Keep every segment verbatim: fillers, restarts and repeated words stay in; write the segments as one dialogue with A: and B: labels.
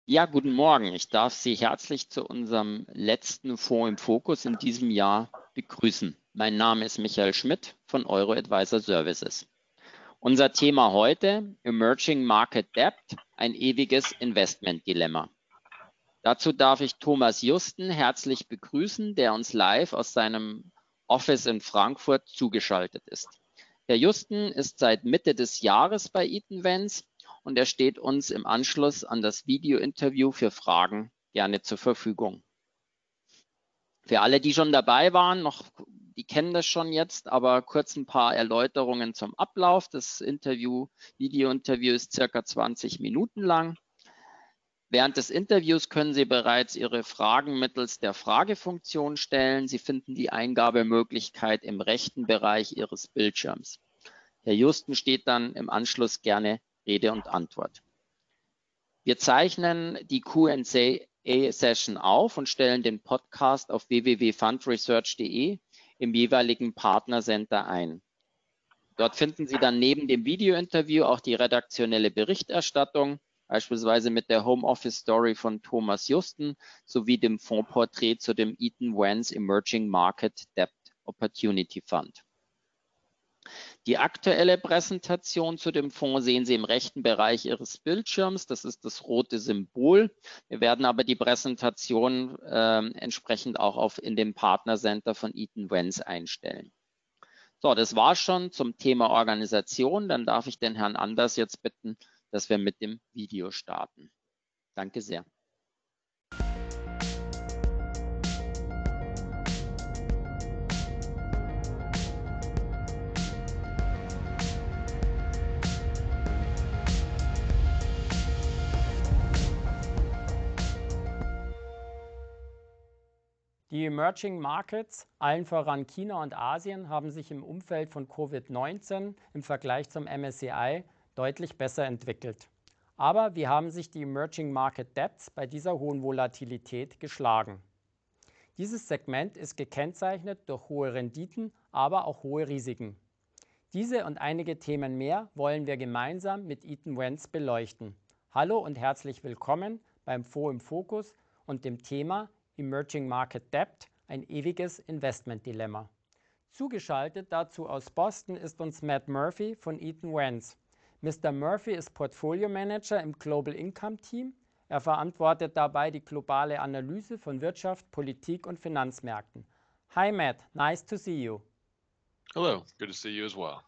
A: Ja, guten Morgen. Ich darf Sie herzlich zu unserem letzten Fonds im Fokus in diesem Jahr begrüßen. Mein Name ist Michael Schmidt von Euro Advisor Services. Unser Thema heute: Emerging Market Debt, ein ewiges Investmentdilemma. Dazu darf ich Thomas Justen herzlich begrüßen, der uns live aus seinem Office in Frankfurt zugeschaltet ist. Herr Justen ist seit Mitte des Jahres bei Eaton Vance und er steht uns im Anschluss an das Video-Interview für Fragen gerne zur Verfügung. Für alle, die schon dabei waren, noch, die kennen das schon jetzt, aber kurz ein paar Erläuterungen zum Ablauf. Das Interview, Video-Interview ist circa zwanzig Minuten lang. Während des Interviews können Sie bereits Ihre Fragen mittels der Fragefunktion stellen. Sie finden die Eingabemöglichkeit im rechten Bereich Ihres Bildschirms. Herr Justen steht dann im Anschluss gerne Rede und Antwort. Wir zeichnen die Q and A-Session auf und stellen den Podcast auf w w w punkt fundresearch punkt de im jeweiligen Partnercenter ein. Dort finden Sie dann neben dem Video-Interview auch die redaktionelle Berichterstattung, beispielsweise mit der Homeoffice Story von Thomas Justen sowie dem Fondsporträt zu dem Eaton Vance Emerging Market Debt Opportunity Fund. Die aktuelle Präsentation zu dem Fonds sehen Sie im rechten Bereich Ihres Bildschirms. Das ist das rote Symbol. Wir werden aber die Präsentation äh, entsprechend auch auf, in dem Partnercenter von Eaton Vance einstellen. So, das war schon zum Thema Organisation. Dann darf ich den Herrn Anders jetzt bitten, dass wir mit dem Video starten. Danke sehr.
B: Die Emerging Markets, allen voran China und Asien, haben sich im Umfeld von Covid neunzehn im Vergleich zum M S C I deutlich besser entwickelt. Aber wie haben sich die Emerging Market Debts bei dieser hohen Volatilität geschlagen? Dieses Segment ist gekennzeichnet durch hohe Renditen, aber auch hohe Risiken. Diese und einige Themen mehr wollen wir gemeinsam mit Eaton Vance beleuchten. Hallo und herzlich willkommen beim Fonds im Fokus und dem Thema Emerging Market Debt, ein ewiges Investmentdilemma. Zugeschaltet dazu aus Boston ist uns Matt Murphy von Eaton Vance. Mister Murphy ist Portfolio Manager im Global Income Team. Er verantwortet dabei die globale Analyse von Wirtschaft, Politik und Finanzmärkten. Hi Matt, nice to see you.
C: Hello, good to see you as well.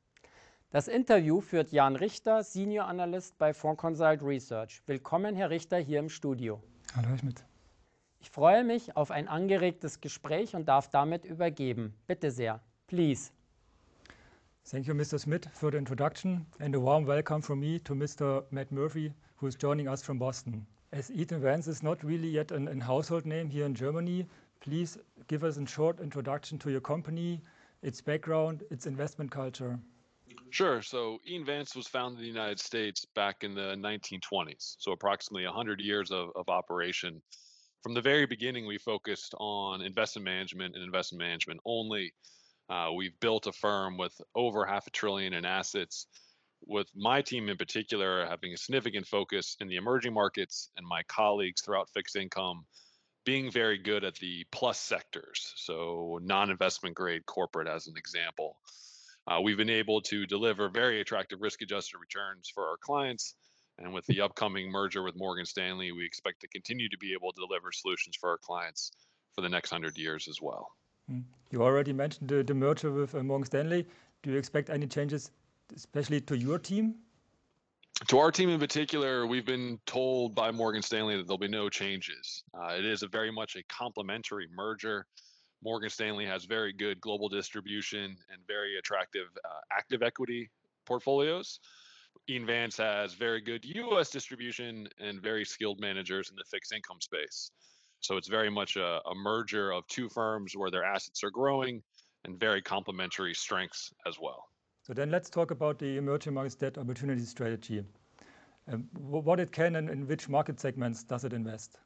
B: Das Interview führt Jan Richter, Senior Analyst bei Fondconsult Research. Willkommen, Herr Richter, hier im Studio.
D: Hallo, Herr Schmidt.
B: Ich freue mich auf ein angeregtes Gespräch und darf damit übergeben. Bitte sehr. Please.
D: Thank you, Mister Schmidt, for the introduction, and a warm welcome from me to Mister Matt Murphy, who is joining us from Boston. As Eaton Vance is not really yet an, an household name here in Germany, please give us a short introduction to your company, its background, its investment culture.
C: Sure. So Eaton Vance was founded in the United States back in the nineteen twenties, so approximately one hundred years of, of operation. From the very beginning, we focused on investment management and investment management only. Uh, we've built a firm with over half a trillion in assets, with my team in particular having a significant focus in the emerging markets and my colleagues throughout fixed income being very good at the plus sectors, so non-investment grade corporate as an example. Uh, we've been able to deliver very attractive risk-adjusted returns for our clients. And with the upcoming merger with Morgan Stanley, we expect to continue to be able to deliver solutions for our clients for the next hundred years as well.
D: You already mentioned the, the merger with uh, Morgan Stanley. Do you expect any changes, especially to your team?
C: To our team in particular, we've been told by Morgan Stanley that there'll be no changes. Uh, it is a very much a complementary merger. Morgan Stanley has very good global distribution and very attractive uh, active equity portfolios. Eaton Vance has very good U S distribution and very skilled managers in the fixed income space. So it's very much a, a merger of two firms where their assets are growing and very complementary strengths as well.
D: So then let's talk about the emerging markets debt opportunity strategy. Um, what it can and in which market segments does it invest?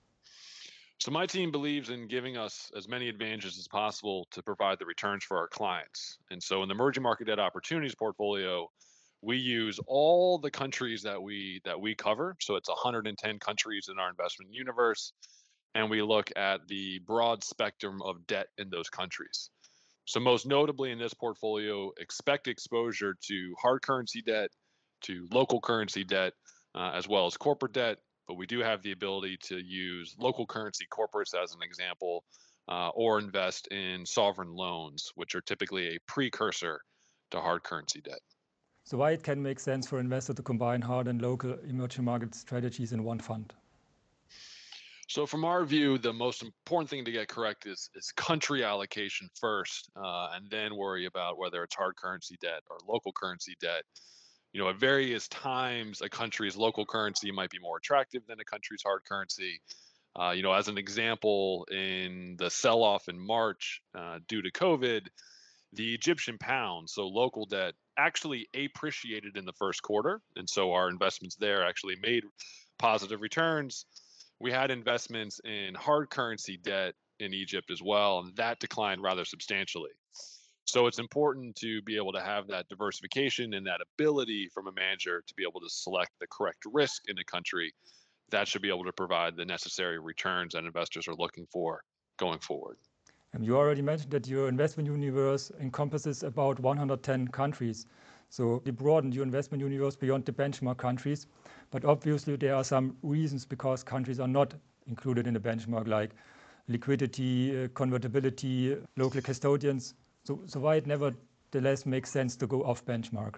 C: So my team believes in giving us as many advantages as possible to provide the returns for our clients. And so in the emerging market debt opportunities portfolio, We use all the countries that we that we cover, so it's one hundred ten countries in our investment universe, and we look at the broad spectrum of debt in those countries. So most notably in this portfolio, expect exposure to hard currency debt, to local currency debt, uh, as well as corporate debt. But we do have the ability to use local currency corporates as an example, uh, or invest in sovereign loans, which are typically a precursor to hard currency debt.
D: So why it can make sense for investors to combine hard and local emerging market strategies in one fund?
C: So from our view, the most important thing to get correct is, is country allocation first, uh, and then worry about whether it's hard currency debt or local currency debt. You know, at various times, a country's local currency might be more attractive than a country's hard currency. Uh, you know, as an example, in the sell-off in March uh, due to COVID, the Egyptian pound, so local debt, actually appreciated in the first quarter. And so our investments there actually made positive returns. We had investments in hard currency debt in Egypt as well, and that declined rather substantially. So it's important to be able to have that diversification and that ability from a manager to be able to select the correct risk in a country that should be able to provide the necessary returns that investors are looking for going forward.
D: And you already mentioned that your investment universe encompasses about one hundred ten countries. So you broadened your investment universe beyond the benchmark countries. But obviously there are some reasons because countries are not included in the benchmark, like liquidity, uh, convertibility, local custodians. So, so why it nevertheless makes sense to go off benchmark?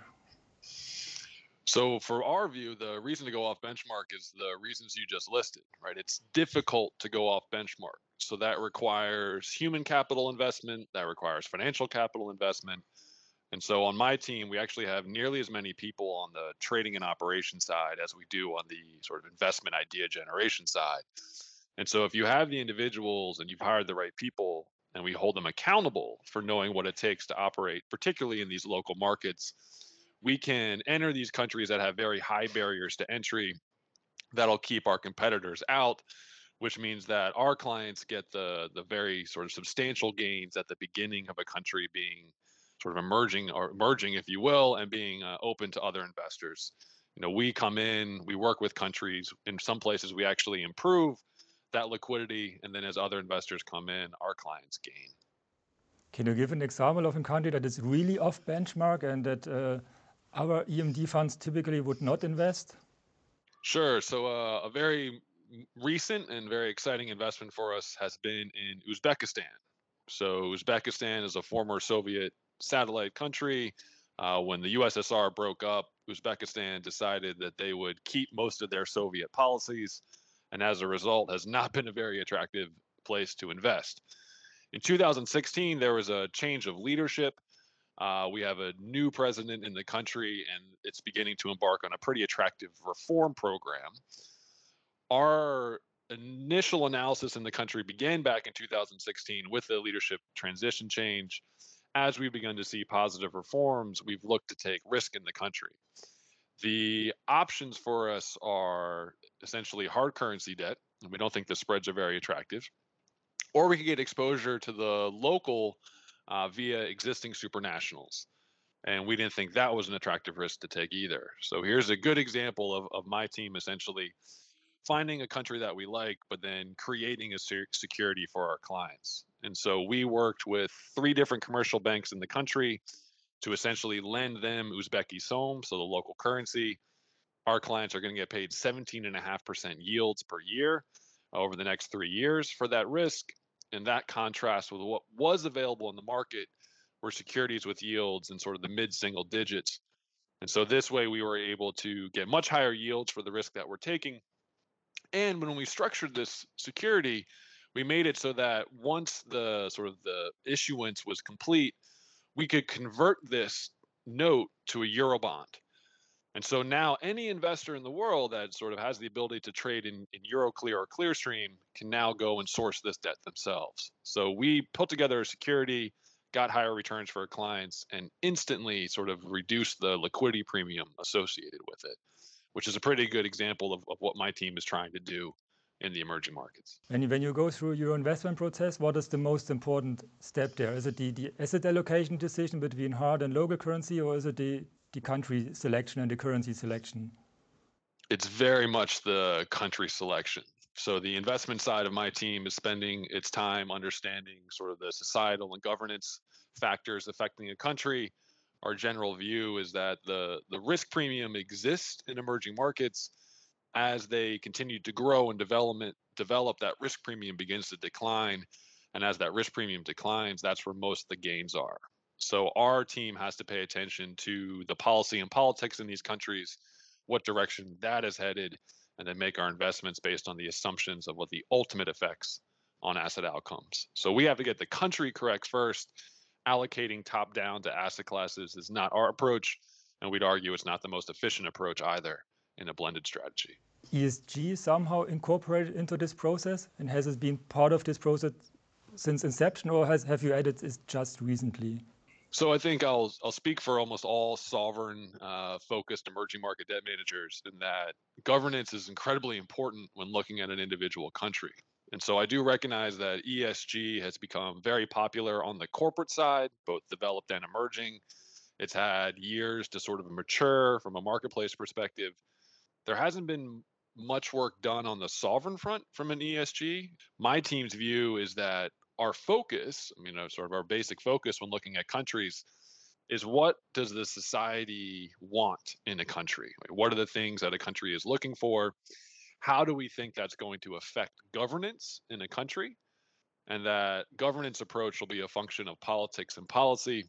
C: So for our view, the reason to go off benchmark is the reasons you just listed, right? It's difficult to go off benchmark. So that requires human capital investment, that requires financial capital investment. And so on my team, we actually have nearly as many people on the trading and operation side as we do on the sort of investment idea generation side. And so if you have the individuals and you've hired the right people and we hold them accountable for knowing what it takes to operate, particularly in these local markets, we can enter these countries that have very high barriers to entry that'll keep our competitors out, which means that our clients get the the very sort of substantial gains at the beginning of a country being sort of emerging or emerging, if you will, and being uh, open to other investors. You know, we come in, we work with countries. In some places, we actually improve that liquidity, and then as other investors come in, our clients gain.
D: Can you give an example of a country that is really off benchmark and that uh, our E M D funds typically would not invest?
C: Sure. So uh, a very recent and very exciting investment for us has been in Uzbekistan. So Uzbekistan is a former Soviet satellite country. Uh, when the U S S R broke up, Uzbekistan decided that they would keep most of their Soviet policies, and as a result, has not been a very attractive place to invest. In two thousand sixteen, there was a change of leadership. Uh, we have a new president in the country, and it's beginning to embark on a pretty attractive reform program. Our initial analysis in the country began back in two thousand sixteen with the leadership transition change. As we've begun to see positive reforms, we've looked to take risk in the country. The options for us are essentially hard currency debt, and we don't think the spreads are very attractive, or we could get exposure to the local uh, via existing supranationals. And we didn't think that was an attractive risk to take either. So here's a good example of, of my team essentially finding a country that we like, but then creating a security for our clients. And so we worked with three different commercial banks in the country to essentially lend them Uzbeki som, so the local currency. Our clients are going to get paid seventeen point five percent yields per year over the next three years for that risk. And that contrasts with what was available in the market were securities with yields in sort of the mid-single digits. And so this way we were able to get much higher yields for the risk that we're taking. And when we structured this security, we made it so that once the sort of the issuance was complete, we could convert this note to a Eurobond. And so now any investor in the world that sort of has the ability to trade in, in Euroclear or Clearstream can now go and source this debt themselves. So we put together a security, got higher returns for our clients, and instantly sort of reduced the liquidity premium associated with it, which is a pretty good example of, of what my team is trying to do in the emerging markets.
D: And when you go through your investment process, what is the most important step there? Is it the, the asset allocation decision between hard and local currency, or is it the, the country selection and the currency selection?
C: It's very much the country selection. So the investment side of my team is spending its time understanding sort of the societal and governance factors affecting a country. Our general view is that the, the risk premium exists in emerging markets. As they continue to grow and development develop, that risk premium begins to decline. And as that risk premium declines, that's where most of the gains are. So our team has to pay attention to the policy and politics in these countries, what direction that is headed, and then make our investments based on the assumptions of what the ultimate effects on asset outcomes. So we have to get the country correct first. Allocating top down to asset classes is not our approach, and we'd argue it's not the most efficient approach either in a blended strategy.
D: E S G somehow incorporated into this process, and has it been part of this process since inception, or has have you added it just recently?
C: So I think I'll I'll speak for almost all sovereign uh, focused emerging market debt managers in that governance is incredibly important when looking at an individual country. And so I do recognize that E S G has become very popular on the corporate side, both developed and emerging. It's had years to sort of mature from a marketplace perspective. There hasn't been much work done on the sovereign front from an E S G. My team's view is that our focus, you know, sort of our basic focus when looking at countries, is what does the society want in a country? What are the things that a country is looking for? How do we think that's going to affect governance in a country? And that governance approach will be a function of politics and policy.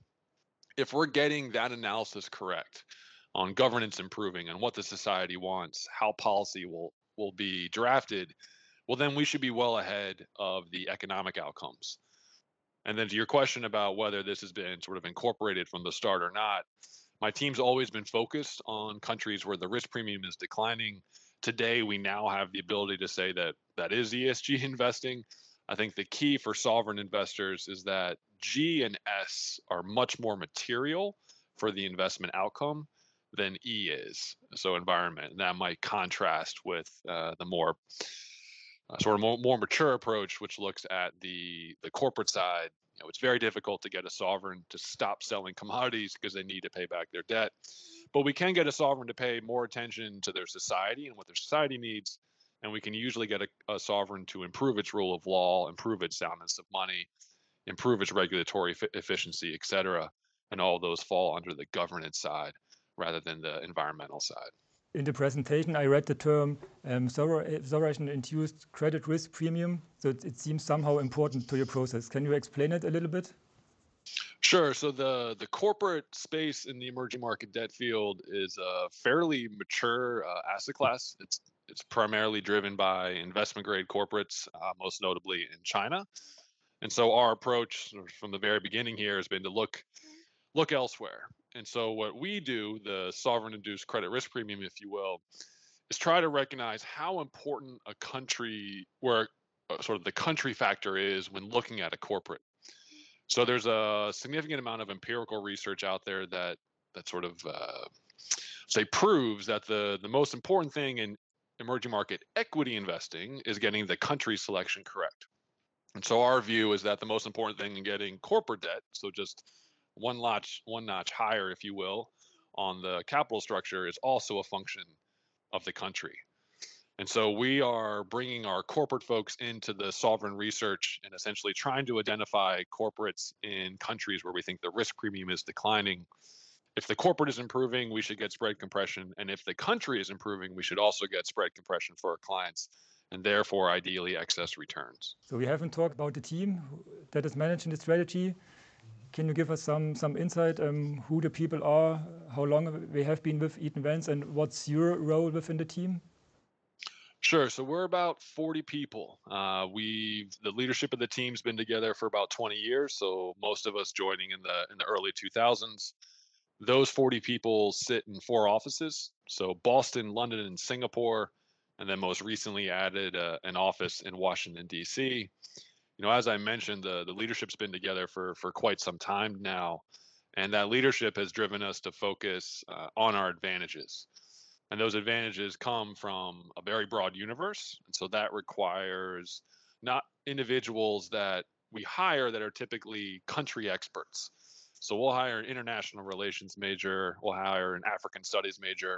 C: If we're getting that analysis correct on governance improving and what the society wants, how policy will will be drafted, well, then we should be well ahead of the economic outcomes. And then to your question about whether this has been sort of incorporated from the start or not, my team's always been focused on countries where the risk premium is declining. Today, we now have the ability to say that that is E S G investing. I think the key for sovereign investors is that G and S are much more material for the investment outcome than E is. So environment, and that might contrast with uh, the more uh, sort of more, more mature approach, which looks at the the corporate side. You know, it's very difficult to get a sovereign to stop selling commodities because they need to pay back their debt. But we can get a sovereign to pay more attention to their society and what their society needs. And we can usually get a, a sovereign to improve its rule of law, improve its soundness of money, improve its regulatory f- efficiency, et cetera. And all those fall under the governance side rather than the environmental side.
D: In the presentation, I read the term um, sovereign-induced credit risk premium. So it, it seems somehow important to your process. Can you explain it a little bit?
C: Sure. So the the corporate space in the emerging market debt field is a fairly mature uh, asset class. It's it's primarily driven by investment grade corporates, uh, most notably in China. And so our approach from the very beginning here has been to look look elsewhere. And so what we do, the sovereign induced credit risk premium, if you will, is try to recognize how important a country, where uh, sort of the country factor is when looking at a corporate. So there's a significant amount of empirical research out there that that sort of uh, say proves that the the most important thing in emerging market equity investing is getting the country selection correct. And so our view is that the most important thing in getting corporate debt, so just one notch one notch higher, if you will, on the capital structure, is also a function of the country. And so we are bringing our corporate folks into the sovereign research and essentially trying to identify corporates in countries where we think the risk premium is declining. If the corporate is improving, we should get spread compression. And if the country is improving, we should also get spread compression for our clients, and therefore ideally excess returns.
D: So we haven't talked about the team that is managing the strategy. Can you give us some some insight um, who the people are, how long they have been with Eaton Vance, and what's your role within the team?
C: Sure. So we're about forty people. Uh, we the leadership of the team's been together for about twenty years. So most of us joining in the in the early two thousands. Those forty people sit in four offices. So Boston, London, and Singapore, and then most recently added uh, an office in Washington, D C. You know, as I mentioned, the the leadership's been together for for quite some time now, and that leadership has driven us to focus uh, on our advantages. And those advantages come from a very broad universe. And so that requires not individuals that we hire that are typically country experts. So we'll hire an international relations major, we'll hire an African studies major.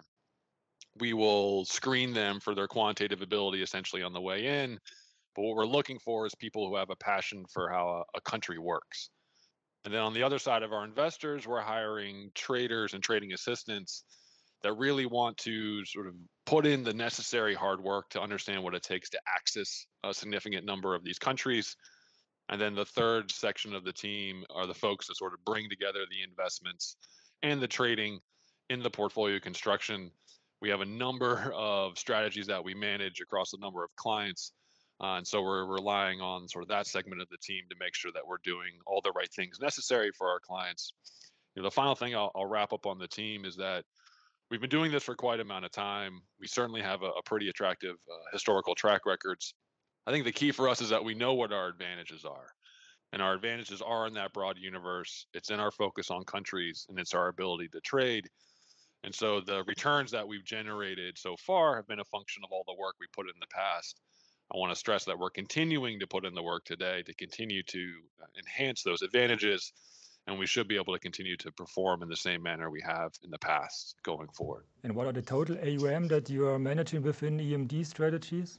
C: We will screen them for their quantitative ability essentially on the way in. But what we're looking for is people who have a passion for how a, a country works. And then on the other side of our investors, we're hiring traders and trading assistants that really want to sort of put in the necessary hard work to understand what it takes to access a significant number of these countries. And then the third section of the team are the folks that sort of bring together the investments and the trading in the portfolio construction. We have a number of strategies that we manage across a number of clients. Uh, and so we're relying on sort of that segment of the team to make sure that we're doing all the right things necessary for our clients. You know, the final thing I'll, I'll wrap up on the team is that we've been doing this for quite a amount of time. We certainly have a, a pretty attractive uh, historical track records. I think the key for us is that we know what our advantages are. And our advantages are in that broad universe. It's in our focus on countries, and it's our ability to trade. And so the returns that we've generated so far have been a function of all the work we put in the past. I want to stress that we're continuing to put in the work today to continue to enhance those advantages, and we should be able to continue to perform in the same manner we have in the past going forward.
D: And what are the total A U M that you are managing within E M D strategies?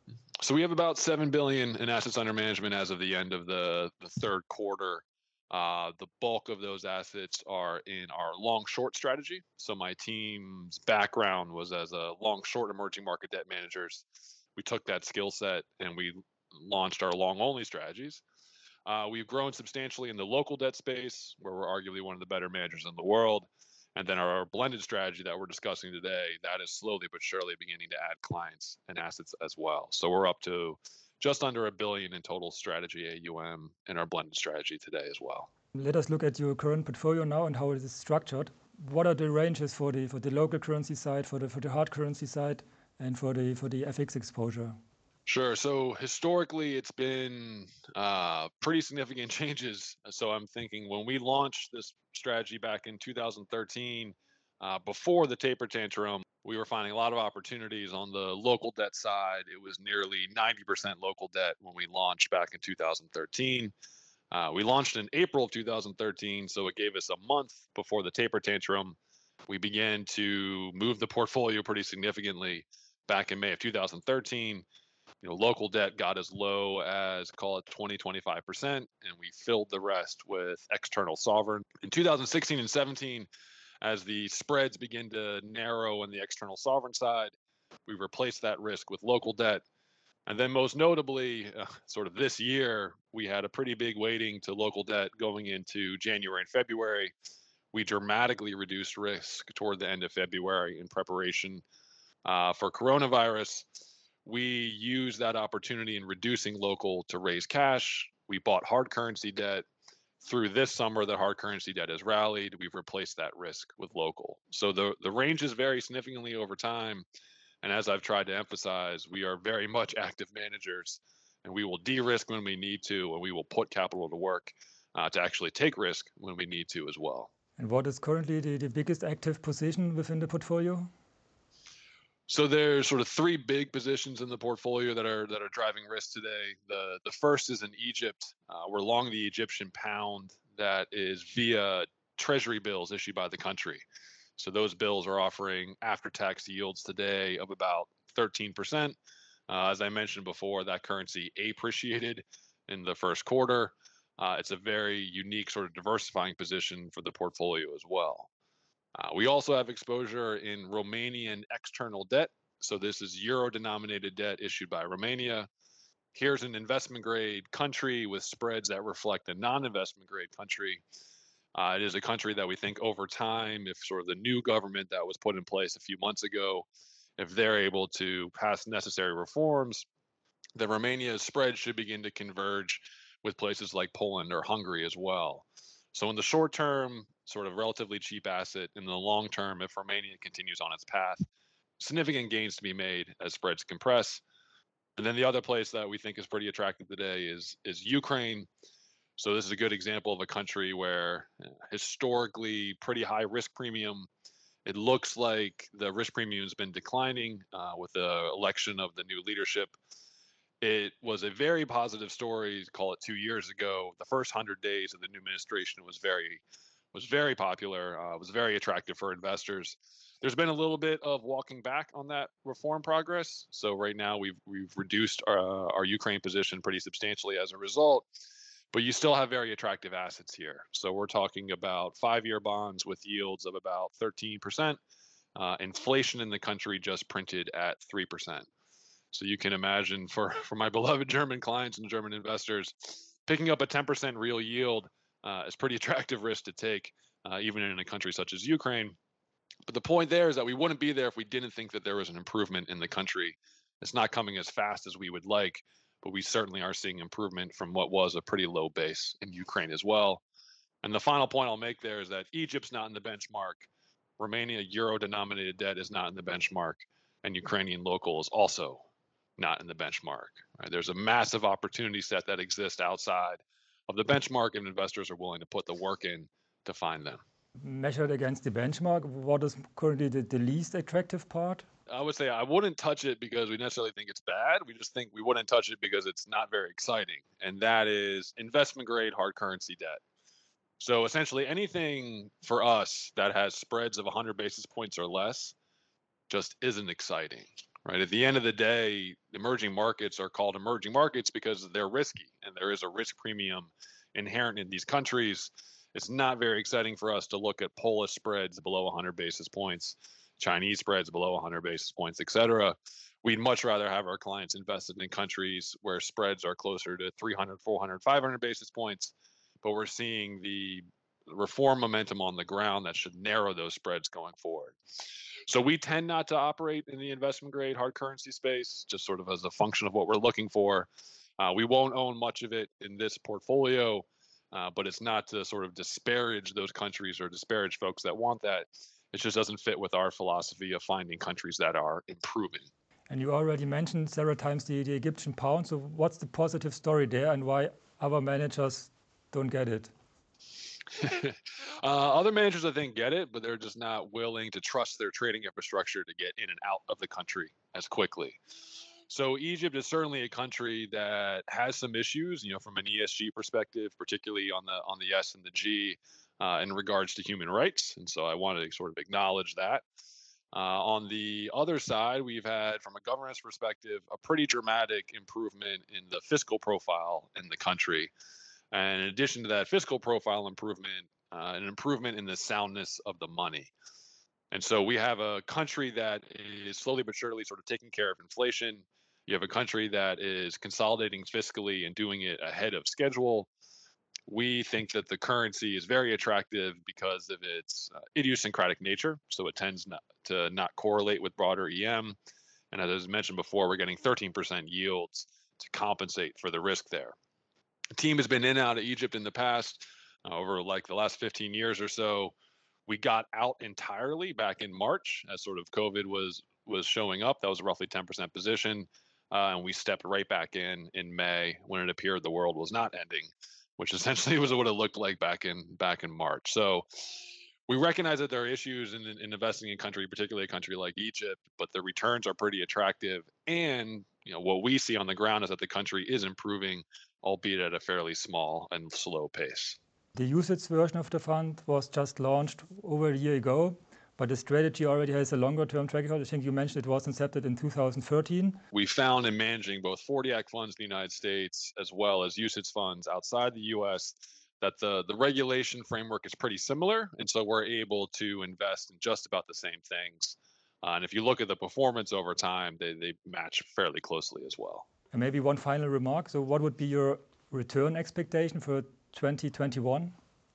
C: So we have about seven billion in assets under management as of the end of the, the third quarter. Uh, the bulk of those assets are in our long short strategy. So my team's background was as a long short emerging market debt managers. We took that skill set and we launched our long only strategies. Uh, we've grown substantially in the local debt space, where we're arguably one of the better managers in the world. And then our blended strategy that we're discussing today, that is slowly but surely beginning to add clients and assets as well. So we're up to just under a billion in total strategy A U M in our blended strategy today as well.
D: Let us look at your current portfolio now and how it is structured. What are the ranges for the for the local currency side, for the for the hard currency side, and for the for the F X exposure?
C: Sure. So historically, it's been uh, pretty significant changes. So I'm thinking when we launched this strategy back in two thousand thirteen, uh, before the taper tantrum, we were finding a lot of opportunities on the local debt side. It was nearly ninety percent local debt when we launched back in two thousand thirteen. Uh, we launched in April of two thousand thirteen, so it gave us a month before the taper tantrum. We began to move the portfolio pretty significantly back in May of two thousand thirteen. You know, local debt got as low as, call it twenty, twenty-five percent, and we filled the rest with external sovereign. In two thousand sixteen and seventeen, as the spreads begin to narrow on the external sovereign side, we replaced that risk with local debt. And then most notably, uh, sort of this year, we had a pretty big weighting to local debt going into January and February. We dramatically reduced risk toward the end of February in preparation uh, for coronavirus. We used that opportunity in reducing local to raise cash. We bought hard currency debt. Through this summer, the hard currency debt has rallied. We've replaced that risk with local. So the, the ranges vary significantly over time. And as I've tried to emphasize, we are very much active managers, and we will de-risk when we need to, and we will put capital to work uh, to actually take risk when we need to as well.
D: And what is currently the, the biggest active position within the portfolio?
C: So there's sort of three big positions in the portfolio that are that are driving risk today. The the first is in Egypt. Uh, we're long the Egyptian pound that is via treasury bills issued by the country. So those bills are offering after-tax yields today of about thirteen percent. Uh, as I mentioned before, that currency appreciated in the first quarter. Uh, it's a very unique sort of diversifying position for the portfolio as well. Uh, we also have exposure in Romanian external debt. So this is euro-denominated debt issued by Romania. Here's an investment grade country with spreads that reflect a non-investment grade country. Uh, it is a country that we think over time, if sort of the new government that was put in place a few months ago, if they're able to pass necessary reforms, then Romania's spread should begin to converge with places like Poland or Hungary as well. So in the short term, sort of relatively cheap asset. In the long term, if Romania continues on its path, significant gains to be made as spreads compress. And then the other place that we think is pretty attractive today is, is Ukraine. So this is a good example of a country where historically pretty high risk premium. It looks like the risk premium has been declining uh, with the election of the new leadership. It was a very positive story, call it two years ago. The first hundred days of the new administration was very was very popular, uh, was very attractive for investors. There's been a little bit of walking back on that reform progress. So right now we've we've reduced our, uh, our Ukraine position pretty substantially as a result, but you still have very attractive assets here. So we're talking about five-year bonds with yields of about thirteen percent. Uh, inflation in the country just printed at three percent. So you can imagine for, for my beloved German clients and German investors, picking up a ten percent real yield uh, is pretty attractive risk to take, uh, even in a country such as Ukraine. But the point there is that we wouldn't be there if we didn't think that there was an improvement in the country. It's not coming as fast as we would like, but we certainly are seeing improvement from what was a pretty low base in Ukraine as well. And the final point I'll make there is that Egypt's not in the benchmark. Romania euro-denominated debt is not in the benchmark, and Ukrainian local is also not in the benchmark. Right? There's a massive opportunity set that exists outside of the benchmark, and investors are willing to put the work in to find them.
D: Measured against the benchmark, what is currently the, the least attractive part?
C: I would say I wouldn't touch it because we necessarily think it's bad. We just think we wouldn't touch it because it's not very exciting. And that is investment grade hard currency debt. So essentially anything for us that has spreads of one hundred basis points or less just isn't exciting. Right. At the end of the day, emerging markets are called emerging markets because they're risky, and there is a risk premium inherent in these countries. It's not very exciting for us to look at Polish spreads below one hundred basis points, Chinese spreads below one hundred basis points, et cetera. We'd much rather have our clients invested in countries where spreads are closer to three hundred, four hundred, five hundred basis points, but we're seeing the reform momentum on the ground that should narrow those spreads going forward. So we tend not to operate in the investment grade hard currency space, just sort of as a function of what we're looking for. Uh, we won't own much of it in this portfolio, uh, but it's not to sort of disparage those countries or disparage folks that want that. It just doesn't fit with our philosophy of finding countries that are improving.
D: And you already mentioned several times the, the Egyptian pound. So what's the positive story there, and why other managers don't get it?
C: uh, other managers, I think, get it, but they're just not willing to trust their trading infrastructure to get in and out of the country as quickly. So Egypt is certainly a country that has some issues, you know, from an E S G perspective, particularly on the on the S and the G uh, in regards to human rights. And so I wanted to sort of acknowledge that. Uh, on the other side, we've had, from a governance perspective, a pretty dramatic improvement in the fiscal profile in the country. And in addition to that fiscal profile improvement, uh, an improvement in the soundness of the money. And so we have a country that is slowly but surely sort of taking care of inflation. You have a country that is consolidating fiscally and doing it ahead of schedule. We think that the currency is very attractive because of its uh, idiosyncratic nature. So it tends not to not correlate with broader E M. And as I mentioned before, we're getting thirteen percent yields to compensate for the risk there. The team has been in and out of Egypt in the past uh, over like the last fifteen years or so. We got out entirely back in March as sort of COVID was was showing up. That was a roughly ten percent position. Uh, and we stepped right back in in May when it appeared the world was not ending, which essentially was what it looked like back in back in March. So we recognize that there are issues in, in investing in a country, particularly a country like Egypt, but the returns are pretty attractive. And you know what we see on the ground is that the country is improving, albeit at a fairly small and slow pace.
D: The U C I T S version of the fund was just launched over a year ago, but the strategy already has a longer-term track record. I think you mentioned it was incepted in two thousand thirteen.
C: We found in managing both forty Act funds in the United States as well as U C I T S funds outside the U S that the, the regulation framework is pretty similar. And so we're able to invest in just about the same things. Uh, and if you look at the performance over time, they, they match fairly closely as well.
D: And maybe one final remark. So what would be your return expectation for twenty twenty-one?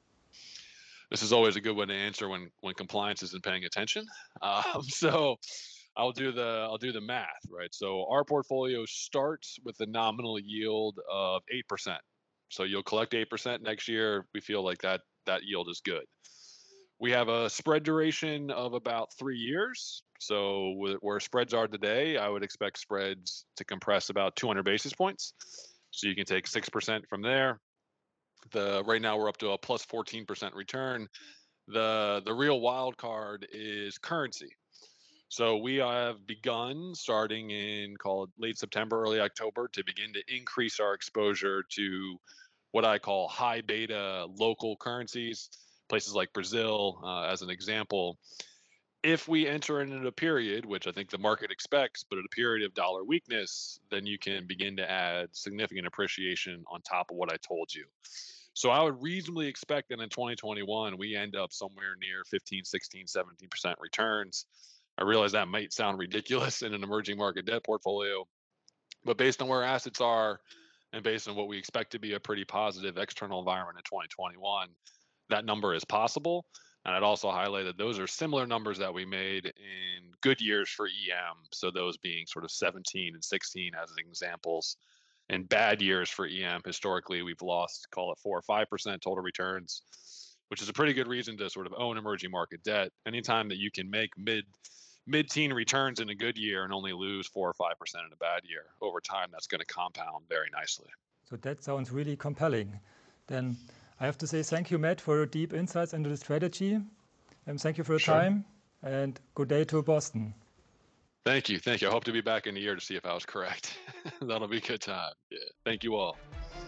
C: This is always a good one to answer when, when compliance isn't paying attention. Um, so I'll do the I'll do the math, right? So our portfolio starts with a nominal yield of eight percent. So you'll collect eight percent next year. We feel like that that yield is good. We have a spread duration of about three years. So where spreads are today, I would expect spreads to compress about two hundred basis points. So you can take six percent from there. The right now we're up to a plus fourteen percent return. The, the real wild card is currency. So we have begun starting in called late September, early October to begin to increase our exposure to what I call high beta local currencies, places like Brazil, uh, as an example. If we enter into a period, which I think the market expects, but at a period of dollar weakness, then you can begin to add significant appreciation on top of what I told you. So I would reasonably expect that in twenty twenty-one, we end up somewhere near fifteen, sixteen, seventeen percent returns. I realize that might sound ridiculous in an emerging market debt portfolio, but based on where assets are and based on what we expect to be a pretty positive external environment in twenty twenty-one, that number is possible. And I'd also highlight that those are similar numbers that we made in good years for E M. So those being sort of seventeen and sixteen as examples. In bad years for E M, historically, we've lost, call it four or five percent total returns, which is a pretty good reason to sort of own emerging market debt. Anytime that you can make mid mid-teen returns in a good year and only lose four or five percent in a bad year, over time, that's going to compound very nicely.
D: So that sounds really compelling. Then I have to say thank you, Matt, for your deep insights into the strategy. And thank you for your
C: Sure.
D: time, and good day to Boston.
C: Thank you. Thank you. I hope to be back in a year to see if I was correct. That'll be a good time. Yeah. Thank you all.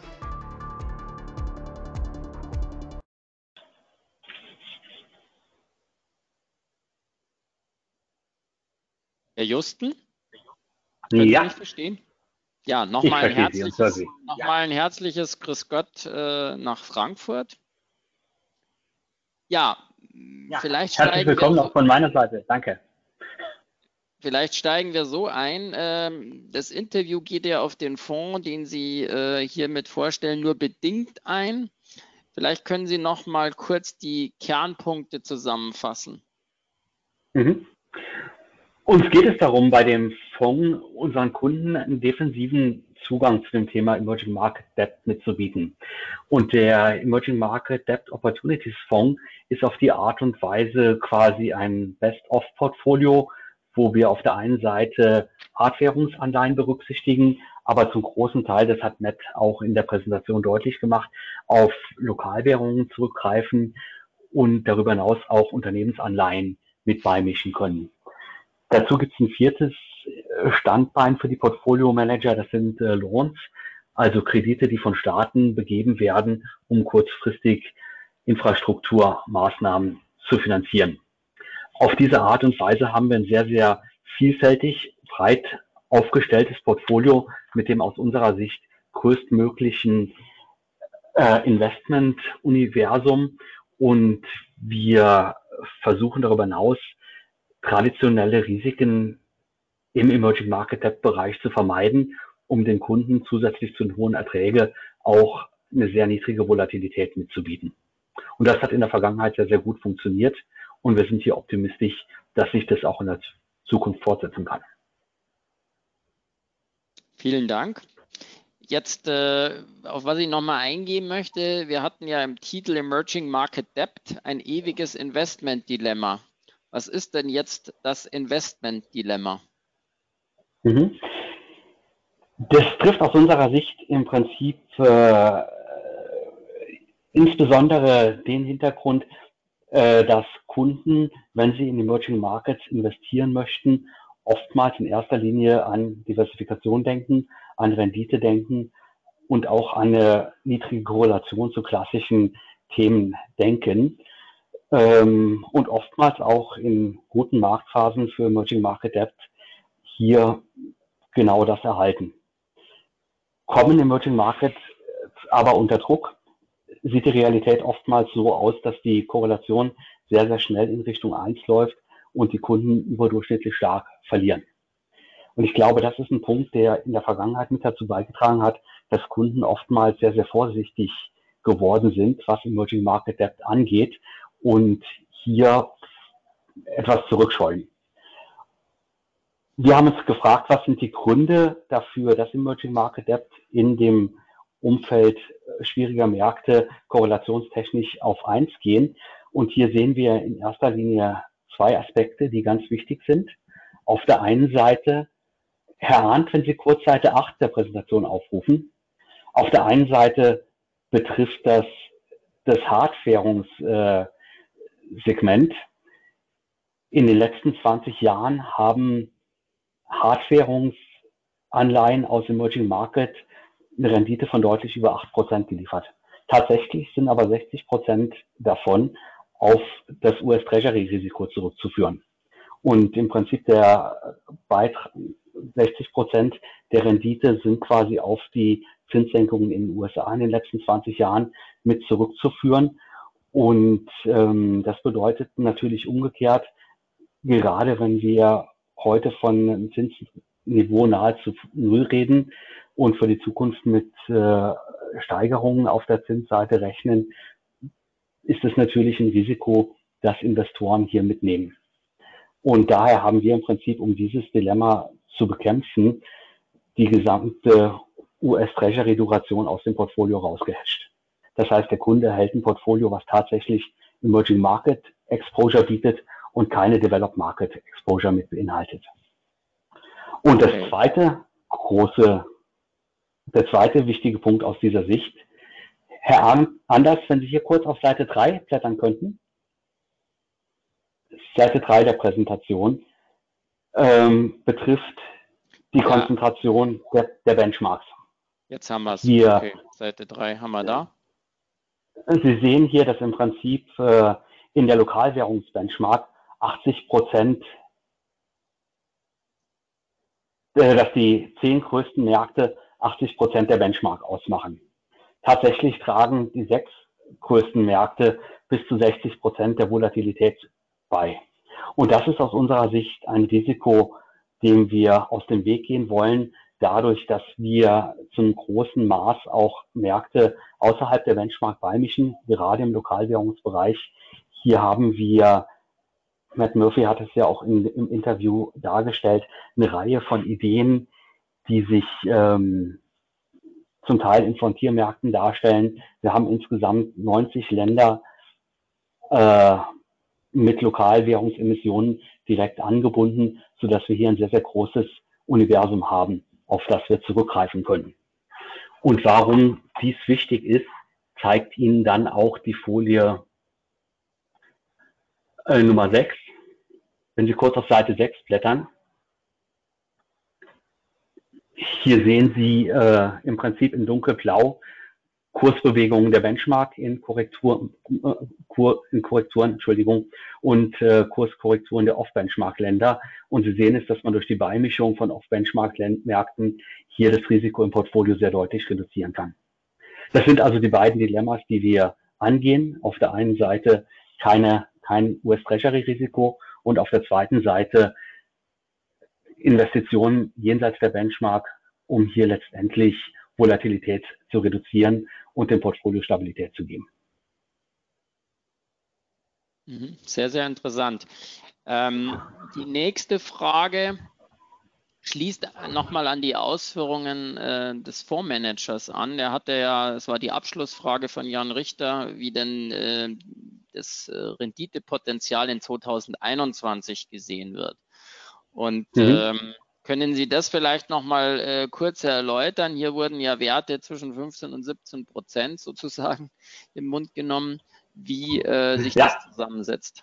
A: Herr Justen? Können
E: Ja.
A: Sie mich verstehen? Ja,
E: Ich
A: nochmal ein
E: verstehe Sie und höre
A: herzliches,
E: Sie.
A: noch mal ein herzliches Grüß Gott äh, nach Frankfurt. Ja,
E: Ja,
A: vielleicht
E: herzlich
A: steigen wir
E: willkommen
A: so,
E: auch von meiner Seite. Danke.
A: vielleicht steigen wir so ein. Ähm, das Interview geht ja auf den Fonds, den Sie äh, hiermit vorstellen, nur bedingt ein. Vielleicht können Sie noch mal kurz die Kernpunkte zusammenfassen.
E: Mhm. Uns geht es darum, bei dem Fonds unseren Kunden einen defensiven Zugang zu dem Thema Emerging Market Debt mitzubieten. Und der Emerging Market Debt Opportunities Fonds ist auf die Art und Weise quasi ein Best-of-Portfolio, wo wir auf der einen Seite Hardwährungsanleihen berücksichtigen, aber zum großen Teil, das hat Matt auch in der Präsentation deutlich gemacht, auf Lokalwährungen zurückgreifen und darüber hinaus auch Unternehmensanleihen mit beimischen können. Dazu gibt es ein viertes Standbein für die Portfolio Manager, das sind äh, Loans, also Kredite, die von Staaten begeben werden, um kurzfristig Infrastrukturmaßnahmen zu finanzieren. Auf diese Art und Weise haben wir ein sehr, sehr vielfältig, breit aufgestelltes Portfolio mit dem aus unserer Sicht größtmöglichen äh, Investment-Universum, und wir versuchen darüber hinaus, traditionelle Risiken im Emerging Market Debt Bereich zu vermeiden, um den Kunden zusätzlich zu den hohen Erträgen auch eine sehr niedrige Volatilität mitzubieten. Und das hat in der Vergangenheit sehr, sehr gut funktioniert, und wir sind hier optimistisch, dass sich das auch in der Zukunft fortsetzen kann.
A: Vielen Dank. Jetzt, äh, auf was ich nochmal eingehen möchte, wir hatten ja im Titel Emerging Market Debt ein ewiges Investment-Dilemma. Was ist denn jetzt das Investment-Dilemma?
E: Mhm. Das trifft aus unserer Sicht im Prinzip äh, insbesondere den Hintergrund, äh, dass Kunden, wenn sie in Emerging Markets investieren möchten, oftmals in erster Linie an Diversifikation denken, an Rendite denken und auch an eine niedrige Korrelation zu klassischen Themen denken. Ähm, und oftmals auch in guten Marktphasen für Emerging Market Debt hier genau das erhalten. Kommen Emerging Markets aber unter Druck, sieht die Realität oftmals so aus, dass die Korrelation sehr, sehr schnell in Richtung eins läuft und die Kunden überdurchschnittlich stark verlieren. Und ich glaube, das ist ein Punkt, der in der Vergangenheit mit dazu beigetragen hat, dass Kunden oftmals sehr, sehr vorsichtig geworden sind, was Emerging Market Debt angeht, und hier etwas zurückscheuen. Wir haben uns gefragt, was sind die Gründe dafür, dass Emerging Market Debt in dem Umfeld schwieriger Märkte korrelationstechnisch auf eins gehen. Und hier sehen wir in erster Linie zwei Aspekte, die ganz wichtig sind. Auf der einen Seite, Herr Arndt, wenn Sie kurz Seite acht der Präsentation aufrufen, auf der einen Seite betrifft das das Hardwährungs, äh, Segment. In den letzten zwanzig Jahren haben Hardwährungsanleihen aus Emerging Market eine Rendite von deutlich über acht Prozent geliefert. Tatsächlich sind aber sechzig Prozent davon auf das U S-Treasury-Risiko zurückzuführen. Und im Prinzip der Beitrag, sechzig Prozent der Rendite sind quasi auf die Zinssenkungen in den U S A in den letzten zwanzig Jahren mit zurückzuführen. Und ähm, das bedeutet natürlich umgekehrt, gerade wenn wir heute von einem Zinsniveau nahezu null reden und für die Zukunft mit äh, Steigerungen auf der Zinsseite rechnen, ist es natürlich ein Risiko, das Investoren hier mitnehmen. Und daher haben wir im Prinzip, um dieses Dilemma zu bekämpfen, die gesamte U S-Treasury-Duration aus dem Portfolio rausgehasht. Das heißt, der Kunde erhält ein Portfolio, was tatsächlich Emerging Market Exposure bietet und keine Developed Market Exposure mit beinhaltet. Und das zweite große, der zweite wichtige Punkt aus dieser Sicht, Herr Anders, wenn Sie hier kurz auf Seite drei blättern könnten. Seite drei der Präsentation ähm, betrifft die ja. Konzentration der, der Benchmarks.
A: Jetzt haben wir es.
E: Hier,
A: okay. Seite drei haben wir da.
E: Sie sehen hier, dass im Prinzip äh, in der Lokalwährungsbenchmark achtzig Prozent, äh, dass die zehn größten Märkte achtzig Prozent der Benchmark ausmachen. Tatsächlich tragen die sechs größten Märkte bis zu sechzig Prozent der Volatilität bei. Und das ist aus unserer Sicht ein Risiko, dem wir aus dem Weg gehen wollen, dadurch, dass wir zum großen Maß auch Märkte außerhalb der Benchmark beimischen, gerade im Lokalwährungsbereich. Hier haben wir, Matt Murphy hat es ja auch in, im Interview dargestellt, eine Reihe von Ideen, die sich ähm, zum Teil in Frontiermärkten darstellen. Wir haben insgesamt neunzig Länder äh, mit Lokalwährungsemissionen direkt angebunden, sodass wir hier ein sehr, sehr großes Universum haben, auf das wir zurückgreifen können. Und warum dies wichtig ist, zeigt Ihnen dann auch die Folie äh, Nummer sechs. Wenn Sie kurz auf Seite sechs blättern. Hier sehen Sie äh, im Prinzip in dunkelblau Kursbewegungen der Benchmark in, Korrektur, äh, Kur, in Korrekturen Entschuldigung, und äh, Kurskorrekturen der Off-Benchmark-Länder. Und Sie sehen es, dass man durch die Beimischung von Off-Benchmark-Märkten hier das Risiko im Portfolio sehr deutlich reduzieren kann. Das sind also die beiden Dilemmas, die wir angehen. Auf der einen Seite keine, kein U S-Treasury-Risiko und auf der zweiten Seite Investitionen jenseits der Benchmark, um hier letztendlich Volatilität zu reduzieren und dem Portfolio Stabilität zu geben.
A: Sehr, sehr interessant. Ähm, die nächste Frage schließt nochmal an die Ausführungen äh, des Fondsmanagers an. Der hatte ja, das war die Abschlussfrage von Jan Richter, wie denn äh, das äh, Renditepotenzial in zweitausendeinundzwanzig gesehen wird. Und mhm. ähm, können Sie das vielleicht noch mal äh, kurz erläutern? Hier wurden ja Werte zwischen fünfzehn und siebzehn Prozent sozusagen im Mund genommen, wie äh, sich ja. das zusammensetzt.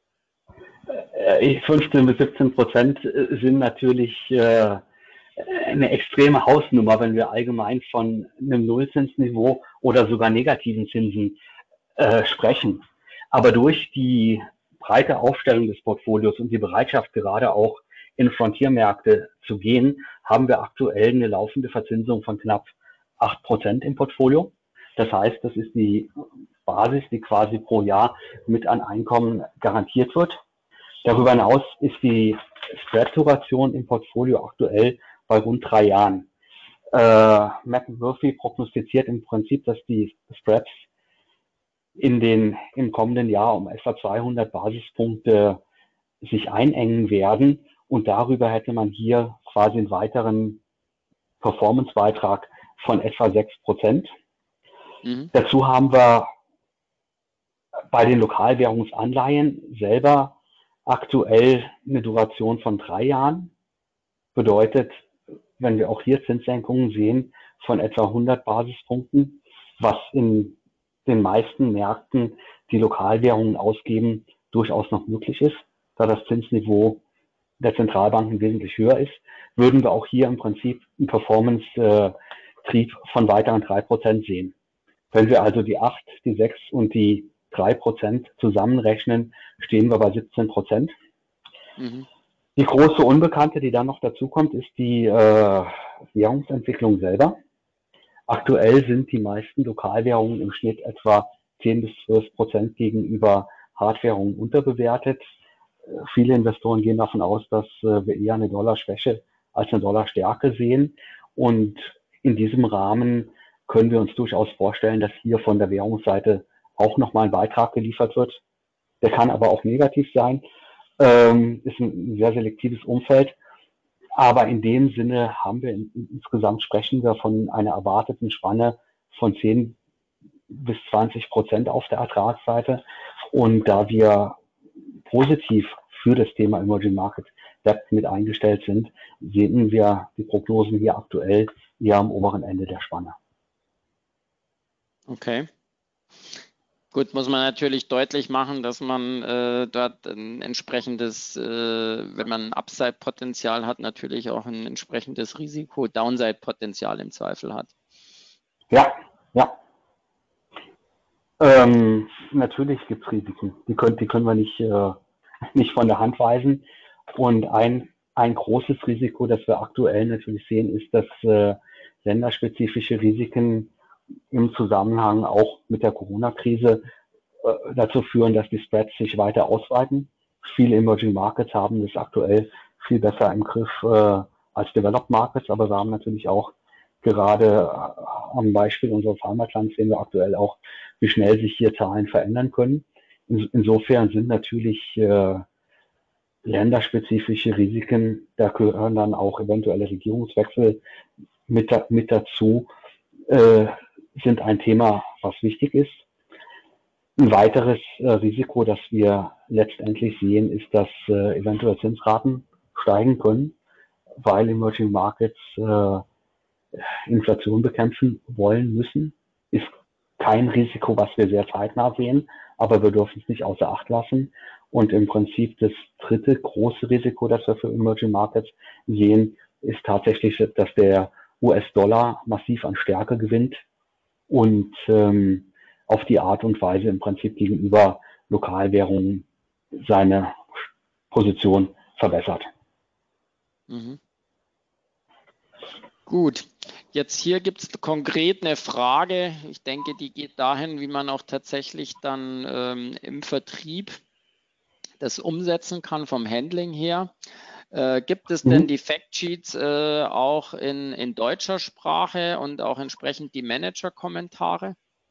E: fünfzehn bis siebzehn Prozent sind natürlich äh, eine extreme Hausnummer, wenn wir allgemein von einem Nullzinsniveau oder sogar negativen Zinsen äh, sprechen. Aber durch die breite Aufstellung des Portfolios und die Bereitschaft, gerade auch in Frontiermärkte zu gehen, haben wir aktuell eine laufende Verzinsung von knapp acht Prozent im Portfolio. Das heißt, das ist die Basis, die quasi pro Jahr mit an Einkommen garantiert wird. Darüber hinaus ist die Spread-Duration im Portfolio aktuell bei rund drei Jahren. Äh, Matt Murphy prognostiziert im Prinzip, dass die Spreads in den, im kommenden Jahr um etwa zweihundert Basispunkte sich einengen werden. Und darüber hätte man hier quasi einen weiteren Performance-Beitrag von etwa sechs Prozent. Mhm. Dazu haben wir bei den Lokalwährungsanleihen selber aktuell eine Duration von drei Jahren. Bedeutet, wenn wir auch hier Zinssenkungen sehen, von etwa hundert Basispunkten, was in den meisten Märkten die Lokalwährungen ausgeben, durchaus noch möglich ist, da das Zinsniveau der Zentralbanken wesentlich höher ist, würden wir auch hier im Prinzip einen Performance-Trieb von weiteren drei Prozent sehen. Wenn wir also die acht, die sechs und die drei Prozent zusammenrechnen, stehen wir bei siebzehn Prozent. Mhm. Die große Unbekannte, die dann noch dazu kommt, ist die äh, Währungsentwicklung selber. Aktuell sind die meisten Lokalwährungen im Schnitt etwa zehn bis zwölf Prozent gegenüber Hardwährungen unterbewertet. Viele Investoren gehen davon aus, dass wir eher eine Dollarschwäche als eine Dollarstärke sehen. Und in diesem Rahmen können wir uns durchaus vorstellen, dass hier von der Währungsseite auch nochmal ein Beitrag geliefert wird. Der kann aber auch negativ sein. Ähm, ist ein sehr selektives Umfeld. Aber in dem Sinne haben wir in, insgesamt sprechen wir von einer erwarteten Spanne von zehn bis zwanzig Prozent auf der Ertragsseite. Und da wir positiv für das Thema Emerging Market Debt mit eingestellt sind, sehen wir die Prognosen hier aktuell eher am oberen Ende der Spanne.
A: Okay. Gut, muss man natürlich deutlich machen, dass man äh, dort ein entsprechendes, äh, wenn man ein Upside-Potenzial hat, natürlich auch ein entsprechendes Risiko, Downside-Potenzial im Zweifel hat.
E: Ja, ja. Ähm, natürlich gibt es Risiken. Die können, die können wir nicht, äh, nicht von der Hand weisen. Und ein, ein großes Risiko, das wir aktuell natürlich sehen, ist, dass äh, länderspezifische Risiken im Zusammenhang auch mit der Corona-Krise äh, dazu führen, dass die Spreads sich weiter ausweiten. Viele Emerging Markets haben das aktuell viel besser im Griff äh, als Developed Markets, aber wir haben natürlich auch gerade äh, am Beispiel unseres Heimatlands sehen wir aktuell auch, wie schnell sich hier Zahlen verändern können. In, insofern sind natürlich äh, länderspezifische Risiken, da gehören dann auch eventuelle Regierungswechsel mit, da, mit dazu, äh, sind ein Thema, was wichtig ist. Ein weiteres äh, Risiko, das wir letztendlich sehen, ist, dass äh, eventuell Zinsraten steigen können, weil Emerging Markets äh, Inflation bekämpfen wollen müssen. Ist kein Risiko, was wir sehr zeitnah sehen, aber wir dürfen es nicht außer Acht lassen. Und im Prinzip das dritte große Risiko, das wir für Emerging Markets sehen, ist tatsächlich, dass der U S-Dollar massiv an Stärke gewinnt und ähm, auf die Art und Weise im Prinzip gegenüber Lokalwährungen seine Position verbessert.
A: Mhm. Gut, jetzt hier gibt es konkret eine Frage. Ich denke, die geht dahin, wie man auch tatsächlich dann ähm, im Vertrieb das umsetzen kann vom Handling her. Äh, gibt es denn die Factsheets äh, auch in, in deutscher Sprache und auch entsprechend die Manager-Kommentare?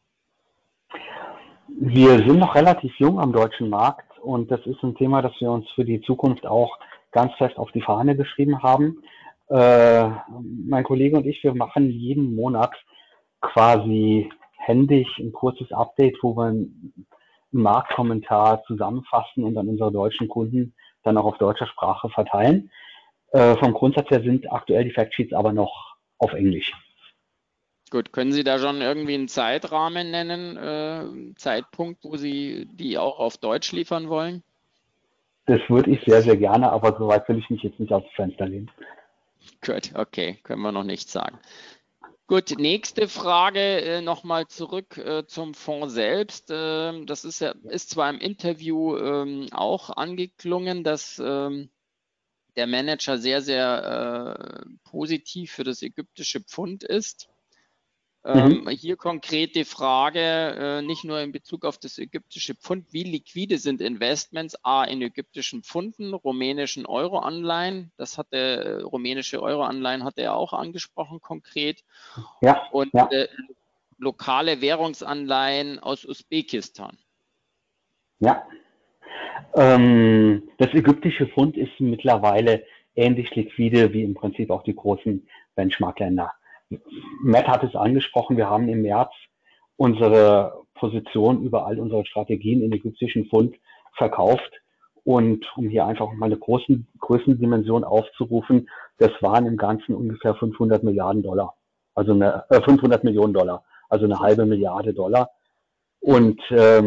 E: Wir sind noch relativ jung am deutschen Markt und das ist ein Thema, das wir uns für die Zukunft auch ganz fest auf die Fahne geschrieben haben. Äh, mein Kollege und ich, wir machen jeden Monat quasi händisch ein kurzes Update, wo wir einen Marktkommentar zusammenfassen und an unsere deutschen Kunden dann auch auf deutscher Sprache verteilen. Äh, vom Grundsatz her sind aktuell die Factsheets aber noch auf Englisch.
A: Gut, können Sie da schon irgendwie einen Zeitrahmen nennen, äh, Zeitpunkt, wo Sie die auch auf Deutsch liefern wollen?
E: Das würde ich sehr, sehr gerne, aber soweit will ich mich jetzt nicht aufs Fenster lehnen.
A: Gut, okay, können wir noch nicht sagen. Gut, nächste Frage äh, nochmal zurück äh, zum Fonds selbst. Ähm, das ist ja ist zwar im Interview ähm, auch angeklungen, dass ähm, der Manager sehr, sehr äh, positiv für das ägyptische Pfund ist. Ähm, mhm. Hier konkret die Frage, äh, nicht nur in Bezug auf das ägyptische Pfund, wie liquide sind Investments A in ägyptischen Pfunden, rumänischen Euro-Anleihen, das hat der äh, rumänische Euro-Anleihen hat er auch angesprochen konkret,
E: ja,
A: und
E: ja.
A: Äh, lokale Währungsanleihen aus Usbekistan.
E: Ja, ähm, das ägyptische Pfund ist mittlerweile ähnlich liquide wie im Prinzip auch die großen Benchmark-Länder. Matt hat es angesprochen, wir haben im März unsere Position über all unsere Strategien in ägyptischen Pfund verkauft. Und um hier einfach mal eine große Größendimension aufzurufen, das waren im Ganzen ungefähr fünfhundert Milliarden Dollar, also eine, äh, fünfhundert Millionen Dollar, also eine halbe Milliarde Dollar. Und ähm,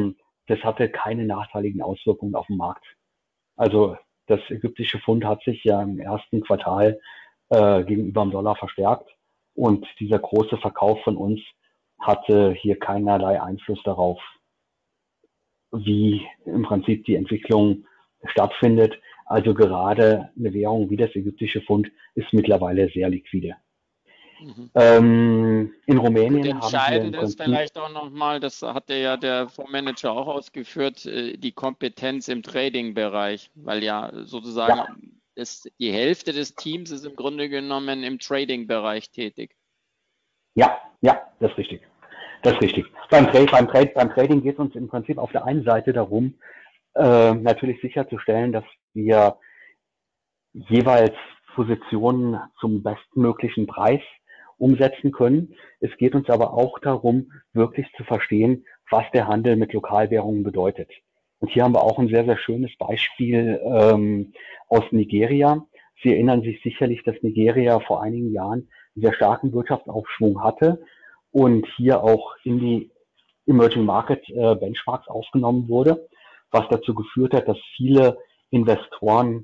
E: das hatte keine nachteiligen Auswirkungen auf den Markt. Also das ägyptische Pfund hat sich ja im ersten Quartal äh, gegenüber dem Dollar verstärkt und dieser große Verkauf von uns hatte hier keinerlei Einfluss darauf, wie im Prinzip die Entwicklung stattfindet. Also gerade eine Währung wie das ägyptische Pfund ist mittlerweile sehr liquide.
A: Mhm.
E: Ähm, in Rumänien
A: Gut,
E: haben wir im
A: entscheidend ist
E: Prinzip,
A: vielleicht auch nochmal, das hatte ja der Fondsmanager auch ausgeführt, äh, die Kompetenz im Trading-Bereich, weil ja sozusagen
E: ja,
A: ist, die Hälfte des Teams ist im Grunde genommen im Trading-Bereich tätig.
E: ja, ja, das ist richtig. Das ist richtig. Beim, Trade, beim, Trade, beim Trading geht es uns im Prinzip auf der einen Seite darum, äh, natürlich sicherzustellen, dass wir jeweils Positionen zum bestmöglichen Preis umsetzen können. Es geht uns aber auch darum, wirklich zu verstehen, was der Handel mit Lokalwährungen bedeutet. Und hier haben wir auch ein sehr, sehr schönes Beispiel ähm, aus Nigeria. Sie erinnern sich sicherlich, dass Nigeria vor einigen Jahren einen sehr starken Wirtschaftsaufschwung hatte und hier auch in die Emerging Market äh, Benchmarks aufgenommen wurde, was dazu geführt hat, dass viele Investoren,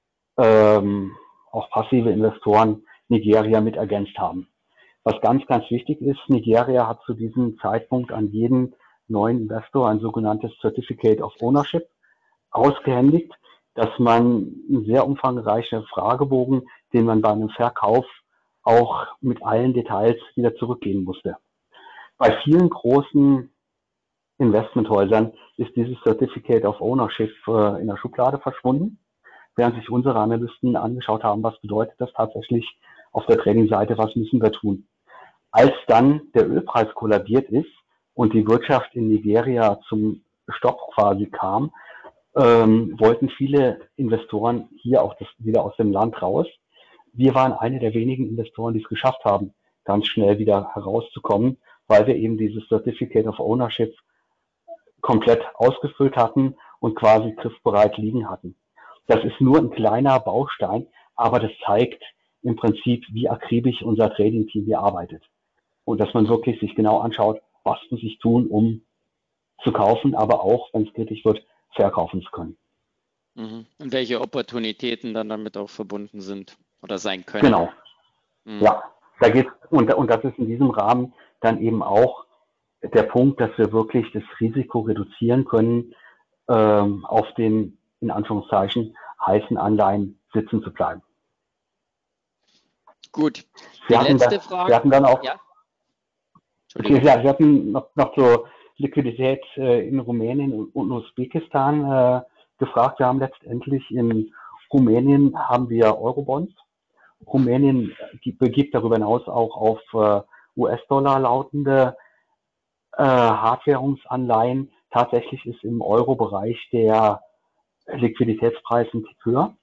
E: ähm, auch passive Investoren, Nigeria mit ergänzt haben. Was ganz, ganz wichtig ist, Nigeria hat zu diesem Zeitpunkt an jeden neuen Investor ein sogenanntes Certificate of Ownership ausgehändigt, dass man einen sehr umfangreichen Fragebogen, den man bei einem Verkauf auch mit allen Details wieder zurückgeben musste. Bei vielen großen Investmenthäusern ist dieses Certificate of Ownership äh, in der Schublade verschwunden, während sich unsere Analysten angeschaut haben, was bedeutet das tatsächlich auf der Trading-Seite, was müssen wir tun. Als dann der Ölpreis kollabiert ist und die Wirtschaft in Nigeria zum Stopp quasi kam, ähm, wollten viele Investoren hier auch das, wieder aus dem Land raus. Wir waren eine der wenigen Investoren, die es geschafft haben, ganz schnell wieder herauszukommen, weil wir eben dieses Certificate of Ownership komplett ausgefüllt hatten und quasi griffbereit liegen hatten. Das ist nur ein kleiner Baustein, aber das zeigt im Prinzip, wie akribisch unser Trading-Team hier arbeitet. Und dass man wirklich sich genau anschaut, was muss ich tun, um zu kaufen, aber auch, wenn es kritisch wird, verkaufen zu können.
A: Mhm. Und welche Opportunitäten dann damit auch verbunden sind oder sein können.
E: Genau.
A: Mhm.
E: Ja, da geht und, und das ist in diesem Rahmen dann eben auch der Punkt, dass wir wirklich das Risiko reduzieren können, ähm, auf den, in Anführungszeichen, heißen Anleihen sitzen zu bleiben.
A: Gut.
E: Sie
A: Die
E: hatten,
A: letzte
E: da,
A: Frage.
E: Sie hatten dann auch,
A: Ja.
E: okay, Sie, Sie hatten noch, noch zur Liquidität äh, in Rumänien und, und Usbekistan äh, gefragt. Wir haben letztendlich in Rumänien haben wir Eurobonds. Rumänien begibt darüber hinaus auch auf äh, U S-Dollar lautende äh, Hardwährungsanleihen. Tatsächlich ist im Euro-Bereich der Liquiditätspreis ein Tick höher.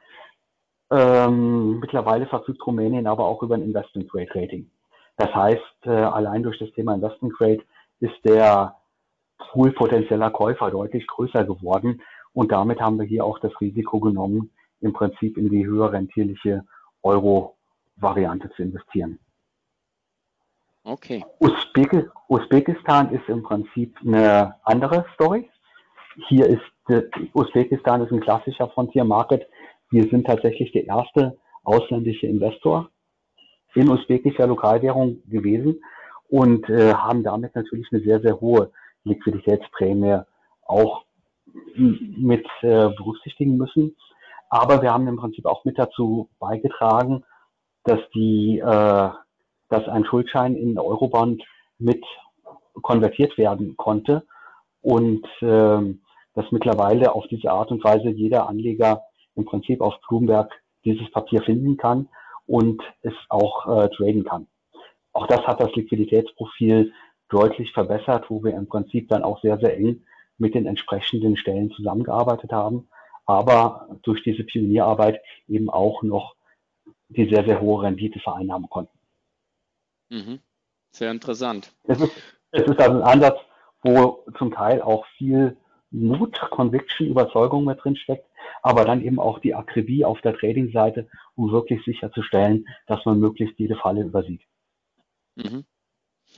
E: Ähm, mittlerweile verfügt Rumänien aber auch über ein Investment-Grade-Rating. Das heißt, äh, allein durch das Thema Investment-Grade ist der Pool potenzieller Käufer deutlich größer geworden und damit haben wir hier auch das Risiko genommen, im Prinzip in die höher rentierliche Euro-Variante zu investieren.
A: Okay.
E: Usbek Usbekistan ist im Prinzip eine andere Story. Hier ist äh, Usbekistan ist ein klassischer Frontier Market. Wir sind tatsächlich der erste ausländische Investor in usbekischer Lokalwährung gewesen und äh, haben damit natürlich eine sehr, sehr hohe Liquiditätsprämie auch mit äh, berücksichtigen müssen. Aber wir haben im Prinzip auch mit dazu beigetragen, dass die, äh, dass ein Schuldschein in Eurobond mit konvertiert werden konnte und äh, dass mittlerweile auf diese Art und Weise jeder Anleger im Prinzip auf Bloomberg dieses Papier finden kann und es auch äh, traden kann. Auch das hat das Liquiditätsprofil deutlich verbessert, wo wir im Prinzip dann auch sehr, sehr eng mit den entsprechenden Stellen zusammengearbeitet haben, aber durch diese Pionierarbeit eben auch noch die sehr, sehr hohe Rendite vereinnahmen konnten.
A: Mhm. Sehr interessant.
E: Es ist, es ist also ein Ansatz, wo zum Teil auch viel Mut, Conviction, Überzeugung mit drin steckt, aber dann eben auch die Akribie auf der Trading-Seite, um wirklich sicherzustellen, dass man möglichst jede Falle übersieht.
A: Mhm.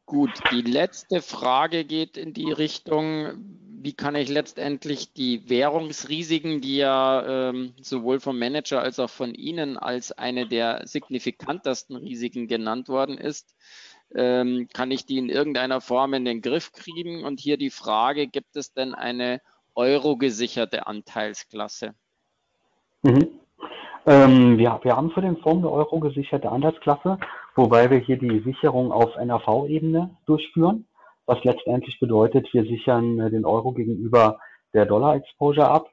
A: Gut, die letzte Frage geht in die Richtung, wie kann ich letztendlich die Währungsrisiken, die ja ähm, sowohl vom Manager als auch von Ihnen als eine der signifikantesten Risiken genannt worden ist, ähm, kann ich die in irgendeiner Form in den Griff kriegen? Und hier die Frage, gibt es denn eine euro-gesicherte Anteilsklasse?
E: Mhm. Ähm, wir, wir haben für den Fonds eine euro-gesicherte Anteilsklasse, wobei wir hier die Sicherung auf N A V-Ebene durchführen, was letztendlich bedeutet, wir sichern den Euro gegenüber der Dollar-Exposure ab,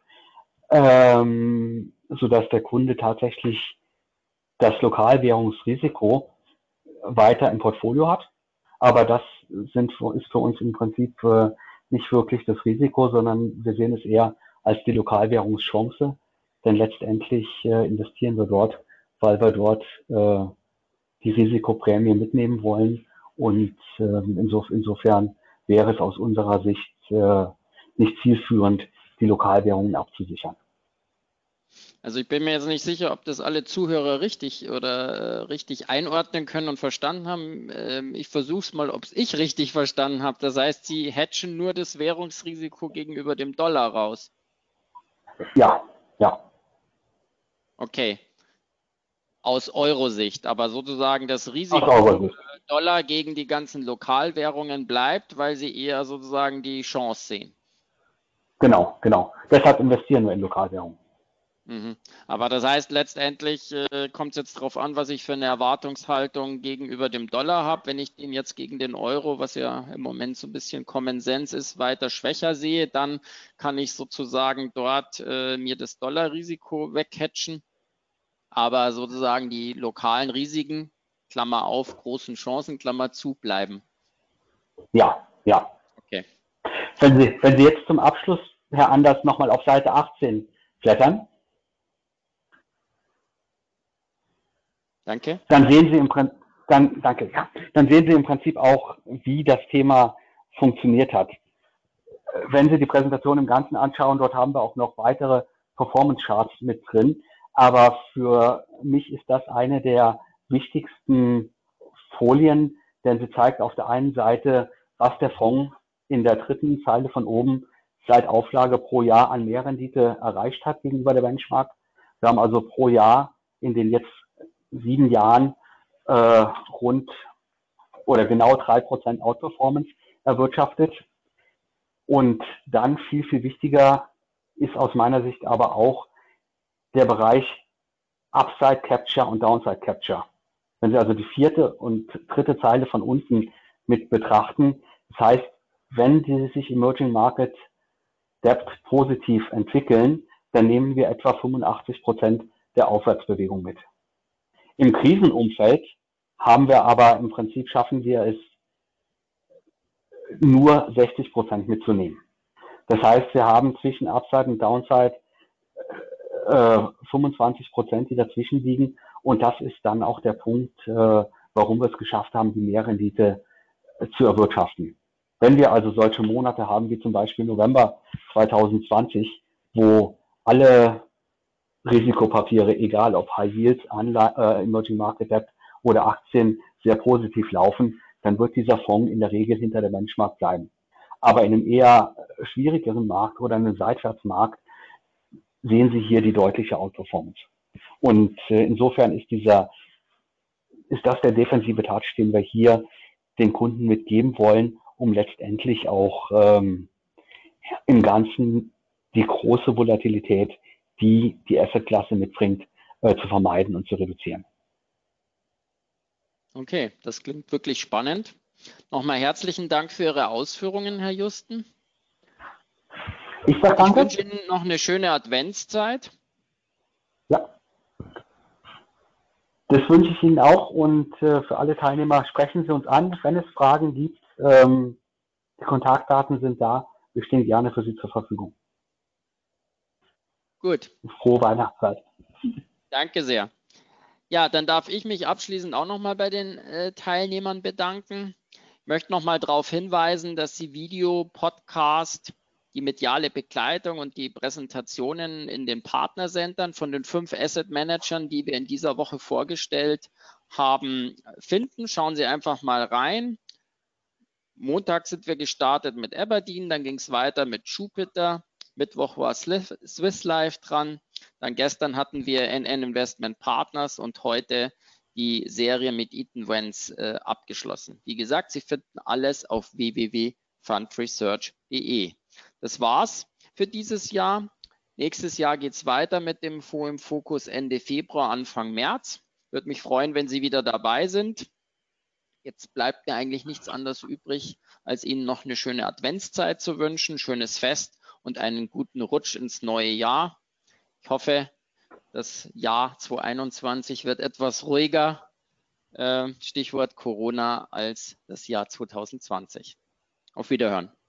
E: ähm, sodass der Kunde tatsächlich das Lokalwährungsrisiko weiter im Portfolio hat. Aber das sind, ist für uns im Prinzip äh, nicht wirklich das Risiko, sondern wir sehen es eher als die Lokalwährungschance. Denn letztendlich äh, investieren wir dort, weil wir dort äh, die Risikoprämie mitnehmen wollen. Und äh, insof insofern wäre es aus unserer Sicht äh, nicht zielführend, die Lokalwährungen abzusichern.
A: Also ich bin mir jetzt nicht sicher, ob das alle Zuhörer richtig oder äh, richtig einordnen können und verstanden haben. Ähm, ich versuche es mal, ob ich richtig verstanden habe. Das heißt, Sie hedgen nur das Währungsrisiko gegenüber dem Dollar raus.
E: Ja, ja.
A: Okay. Aus Euro-Sicht, aber sozusagen das
E: Aus
A: Risiko
E: Euro-Sicht.
A: Dollar gegen die ganzen Lokalwährungen bleibt, weil Sie eher sozusagen die Chance sehen.
E: Genau, genau. Deshalb investieren wir in Lokalwährungen.
A: Mhm. Aber das heißt, letztendlich äh, kommt es jetzt darauf an, was ich für eine Erwartungshaltung gegenüber dem Dollar habe. Wenn ich den jetzt gegen den Euro, was ja im Moment so ein bisschen Common Sense ist, weiter schwächer sehe, dann kann ich sozusagen dort äh, mir das Dollarrisiko weghatchen. Aber sozusagen die lokalen Risiken, Klammer auf, großen Chancen, Klammer zu, bleiben.
E: Ja, ja.
A: Okay.
E: Wenn Sie, wenn Sie jetzt zum Abschluss, Herr Anders, nochmal auf Seite achtzehn blättern,
A: Danke.
E: dann sehen Sie im Prinzip, dann, danke, ja, dann sehen Sie im Prinzip auch, wie das Thema funktioniert hat. Wenn Sie die Präsentation im Ganzen anschauen, dort haben wir auch noch weitere Performance Charts mit drin. Aber für mich ist das eine der wichtigsten Folien, denn sie zeigt auf der einen Seite, was der Fonds in der dritten Zeile von oben seit Auflage pro Jahr an Mehrrendite erreicht hat gegenüber der Benchmark. Wir haben also pro Jahr in den jetzt sieben Jahren äh, rund oder genau drei Prozent Outperformance erwirtschaftet. Und dann viel, viel wichtiger ist aus meiner Sicht aber auch der Bereich Upside Capture und Downside Capture. Wenn Sie also die vierte und dritte Zeile von unten mit betrachten, das heißt, wenn die sich Emerging Market Debt positiv entwickeln, dann nehmen wir etwa fünfundachtzig Prozent der Aufwärtsbewegung mit. Im Krisenumfeld haben wir aber im Prinzip schaffen wir es, nur sechzig Prozent mitzunehmen. Das heißt, wir haben zwischen Upside und Downside äh, fünfundzwanzig Prozent, die dazwischen liegen. Und das ist dann auch der Punkt, äh, warum wir es geschafft haben, die Mehrrendite äh, zu erwirtschaften. Wenn wir also solche Monate haben, wie zum Beispiel November zwanzig zwanzig, wo alle Risikopapiere, egal ob High Yields, Anla äh, Emerging Market Debt oder Aktien, sehr positiv laufen, dann wird dieser Fonds in der Regel hinter der Benchmark bleiben. Aber in einem eher schwierigeren Markt oder einem Seitwärtsmarkt sehen Sie hier die deutliche Outperformance. Und äh, insofern ist dieser, ist das der defensive Touch, den wir hier den Kunden mitgeben wollen, um letztendlich auch ähm, im Ganzen die große Volatilität, die die Assetklasse mitbringt, äh, zu vermeiden und zu reduzieren.
A: Okay, das klingt wirklich spannend. Nochmal herzlichen Dank für Ihre Ausführungen, Herr Justen.
E: Ich sage danke.
A: Ich wünsche Ihnen noch eine schöne Adventszeit.
E: Ja. Das wünsche ich Ihnen auch und äh, für alle Teilnehmer sprechen Sie uns an, wenn es Fragen gibt. Ähm, die Kontaktdaten sind da. Wir stehen gerne für Sie zur Verfügung.
A: Gut.
E: Frohe Weihnachtszeit.
A: Danke sehr. Ja, dann darf ich mich abschließend auch nochmal bei den äh, Teilnehmern bedanken. Ich möchte nochmal darauf hinweisen, dass Sie Video, Podcast, die mediale Begleitung und die Präsentationen in den Partnercentern von den fünf Asset Managern, die wir in dieser Woche vorgestellt haben, finden. Schauen Sie einfach mal rein. Montag sind wir gestartet mit Aberdeen, dann ging es weiter mit Jupiter. Mittwoch war Swiss Life dran. Dann gestern hatten wir N N Investment Partners und heute die Serie mit Eaton Vance äh, abgeschlossen. Wie gesagt, Sie finden alles auf w w w punkt fundresearch punkt de. Das war's für dieses Jahr. Nächstes Jahr geht es weiter mit dem Fonds im Fokus Ende Februar, Anfang März. Würde mich freuen, wenn Sie wieder dabei sind. Jetzt bleibt mir eigentlich nichts anderes übrig, als Ihnen noch eine schöne Adventszeit zu wünschen, schönes Fest und einen guten Rutsch ins neue Jahr. Ich hoffe, das Jahr zweitausendeinundzwanzig wird etwas ruhiger, äh, Stichwort Corona, als das Jahr zweitausendzwanzig. Auf Wiederhören.